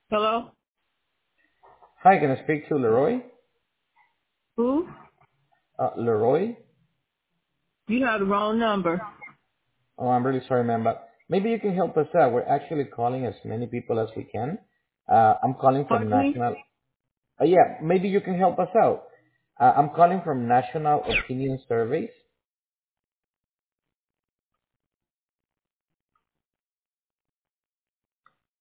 Hello? Hi, can I speak to Leroy? Who? Leroy? You have the wrong number. Oh, I'm really sorry, ma'am, but maybe you can help us out. We're actually calling as many people as we can. I'm calling from Pardon me? National. Yeah, maybe you can help us out. I'm calling from National Opinion Surveys.